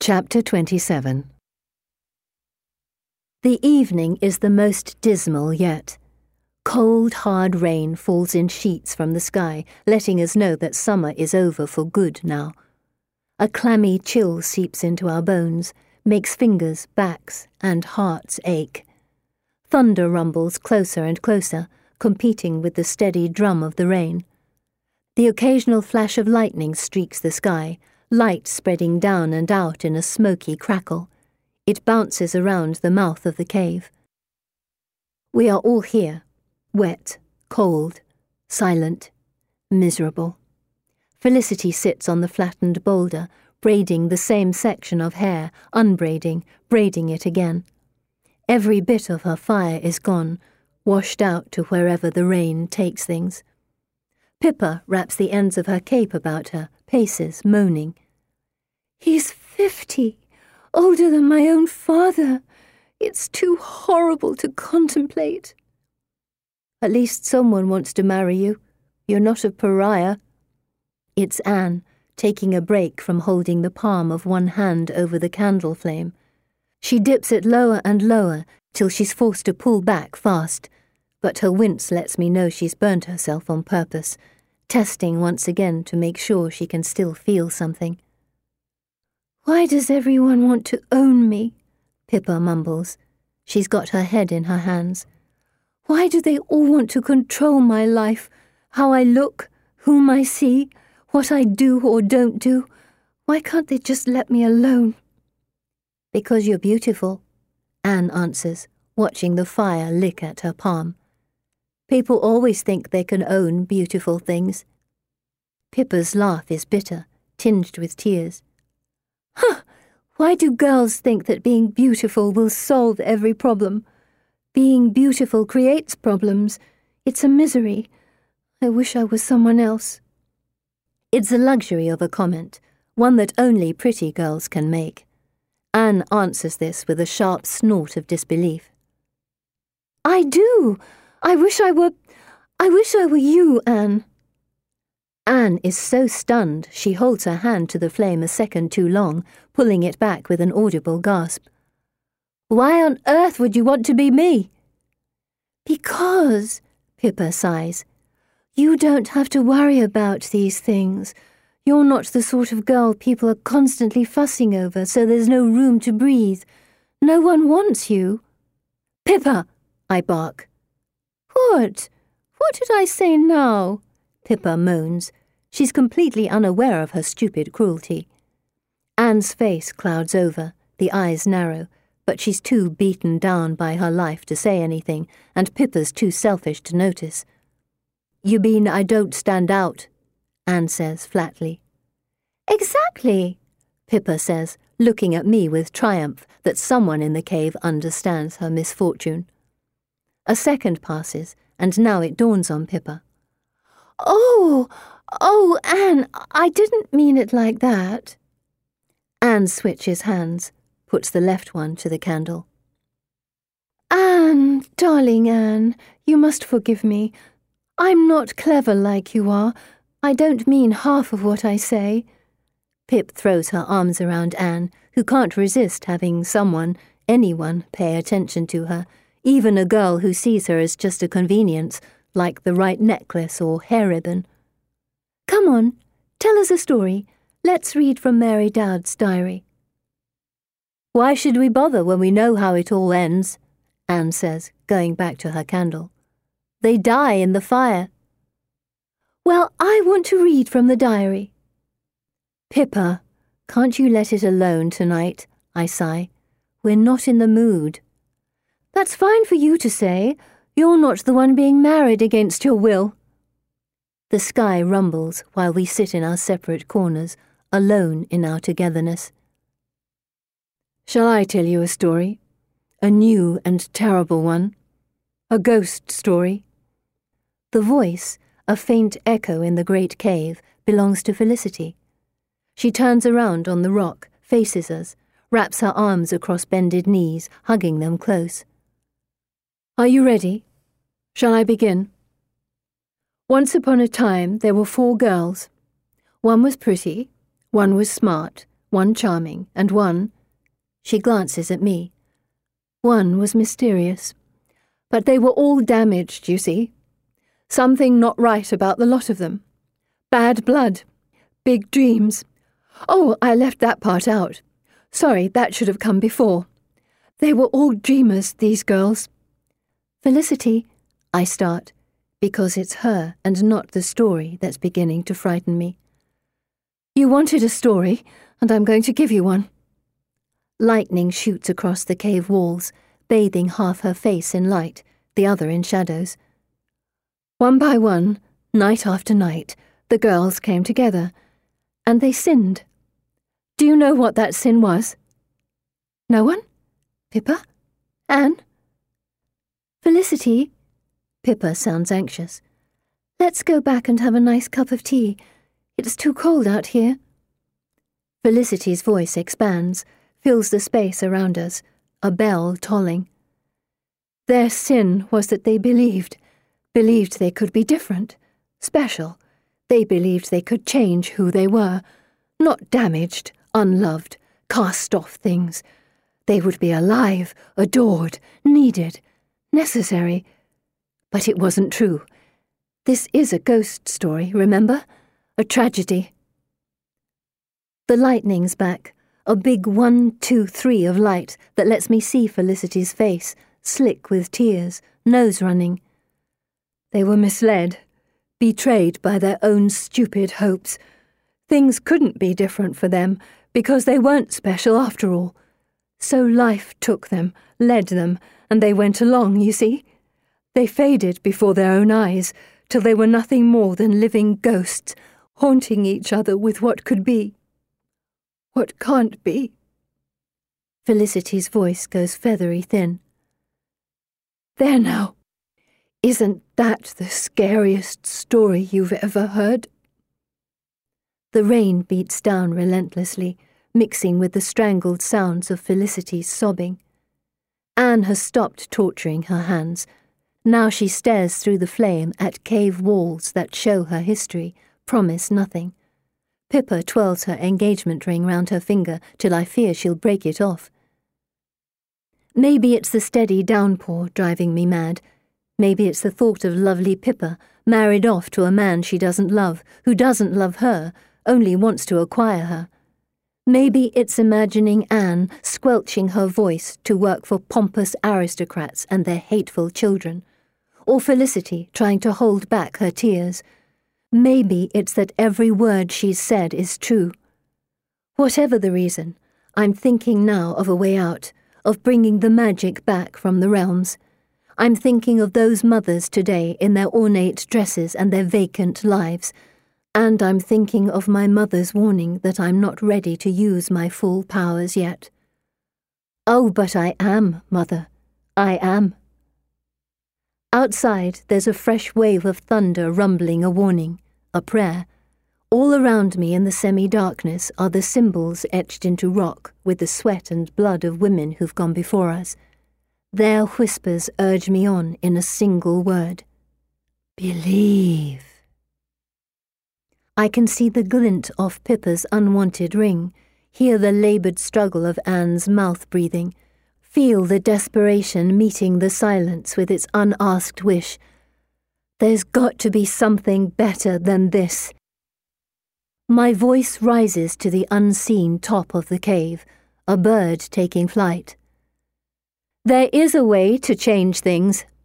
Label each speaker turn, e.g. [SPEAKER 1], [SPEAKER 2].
[SPEAKER 1] Chapter 27. The evening is the most dismal yet. Cold, hard rain falls in sheets from the sky, letting us know that summer is over for good now. A clammy chill seeps into our bones, makes fingers, backs, and hearts ache. Thunder rumbles closer and closer, competing with the steady drum of the rain. The occasional flash of lightning streaks the sky, light spreading down and out in a smoky crackle. It bounces around the mouth of the cave. We are all here, wet, cold, silent, miserable. Felicity sits on the flattened boulder, braiding the same section of hair, unbraiding, braiding it again. Every bit of her fire is gone, washed out to wherever the rain takes things. Pippa wraps the ends of her cape about her, paces, moaning. "He's 50, older than my own father. It's too horrible to contemplate." "At least someone wants to marry you. You're not a pariah." It's Anne, taking a break from holding the palm of one hand over the candle flame. She dips it lower and lower till she's forced to pull back fast, but her wince lets me know she's burnt herself on purpose, testing once again to make sure she can still feel something. "Why does everyone want to own me?" Pippa mumbles. She's got her head in her hands. "Why do they all want to control my life, how I look, whom I see, what I do or don't do? Why can't they just let me alone?" "Because you're beautiful," Anne answers, watching the fire lick at her palm. "People always think they can own beautiful things." Pippa's laugh is bitter, tinged with tears. "Huh! Why do girls think that being beautiful will solve every problem? Being beautiful creates problems. It's a misery. I wish I was someone else." It's a luxury of a comment, one that only pretty girls can make. Anne answers this with a sharp snort of disbelief. "I do. I wish I were you, Anne." Anne is so stunned she holds her hand to the flame a second too long, pulling it back with an audible gasp. "Why on earth would you want to be me?" "Because," Pippa sighs, "you don't have to worry about these things. You're not the sort of girl people are constantly fussing over, so there's no room to breathe. No one wants you." "Pippa!" I bark. "What? What did I say now?" Pippa moans. She's completely unaware of her stupid cruelty. Anne's face clouds over, the eyes narrow, but she's too beaten down by her life to say anything, and Pippa's too selfish to notice. "You mean I don't stand out?" Anne says flatly. "Exactly," Pippa says, looking at me with triumph that someone in the cave understands her misfortune. A second passes, and now it dawns on Pippa. Oh, Anne, I didn't mean it like that." Anne switches hands, puts the left one to the candle. "Anne, darling Anne, you must forgive me. I'm not clever like you are. I don't mean half of what I say." Pip throws her arms around Anne, who can't resist having anyone pay attention to her, even a girl who sees her as just a convenience, like the right necklace or hair ribbon. "Come on, tell us a story. Let's read from Mary Dowd's diary." "Why should we bother when we know how it all ends?" Anne says, going back to her candle. "They die in the fire." "Well, I want to read from the diary." "Pippa, can't you let it alone tonight?" I sigh. "We're not in the mood." "That's fine for you to say. You're not the one being married against your will." The sky rumbles while we sit in our separate corners, alone in our togetherness. "Shall I tell you a story? A new and terrible one? A ghost story?" The voice, a faint echo in the great cave, belongs to Felicity. She turns around on the rock, faces us, wraps her arms across bended knees, hugging them close. "Are you ready? Shall I begin?" Once upon a time there were 4 girls. One was pretty, one was smart, one charming, and one— She glances at me. One was mysterious. But they were all damaged, you see. Something not right about the lot of them. Bad blood. Big dreams. Oh, I left that part out. Sorry, that should have come before. They were all dreamers, these girls. Felicity, I start, because it's her and not the story that's beginning to frighten me. You wanted a story, and I'm going to give you one. Lightning shoots across the cave walls, bathing half her face in light, the other in shadows. One by one, night after night, the girls came together, and they sinned. Do you know what that sin was? No one? Pippa? Anne? Felicity? Pippa sounds anxious. Let's go back and have a nice cup of tea. It's too cold out here. Felicity's voice expands, fills the space around us, a bell tolling. Their sin was that they believed they could be different, special. They believed they could change who they were, not damaged, unloved, cast-off things. They would be alive, adored, needed, necessary. But it wasn't true. This is a ghost story, remember? A tragedy. The lightning's back, a big 1, 2, 3 of light that lets me see Felicity's face, slick with tears, nose running. They were misled, betrayed by their own stupid hopes. Things couldn't be different for them because they weren't special after all. So life took them, led them, and they went along, you see. They faded before their own eyes till they were nothing more than living ghosts, haunting each other with what could be. What can't be. Felicity's voice goes feathery thin. There now. Isn't that the scariest story you've ever heard? The rain beats down relentlessly, mixing with the strangled sounds of Felicity's sobbing. Anne has stopped torturing her hands. Now she stares through the flame at cave walls that show her history, promise nothing. Pippa twirls her engagement ring round her finger till I fear she'll break it off. Maybe it's the steady downpour driving me mad. Maybe it's the thought of lovely Pippa, married off to a man she doesn't love, who doesn't love her, only wants to acquire her. Maybe it's imagining Anne squelching her voice to work for pompous aristocrats and their hateful children, or Felicity trying to hold back her tears. Maybe it's that every word she's said is true. Whatever the reason, I'm thinking now of a way out, of bringing the magic back from the realms. I'm thinking of those mothers today in their ornate dresses and their vacant lives, and I'm thinking of my mother's warning that I'm not ready to use my full powers yet. Oh, but I am, Mother. I am. Outside, there's a fresh wave of thunder rumbling a warning, a prayer. All around me in the semi-darkness are the symbols etched into rock with the sweat and blood of women who've gone before us. Their whispers urge me on in a single word. Believe. I can see the glint of Pippa's unwanted ring, hear the laboured struggle of Anne's mouth breathing, feel the desperation meeting the silence with its unasked wish. There's got to be something better than this. My voice rises to the unseen top of the cave, a bird taking flight. There is a way to change things.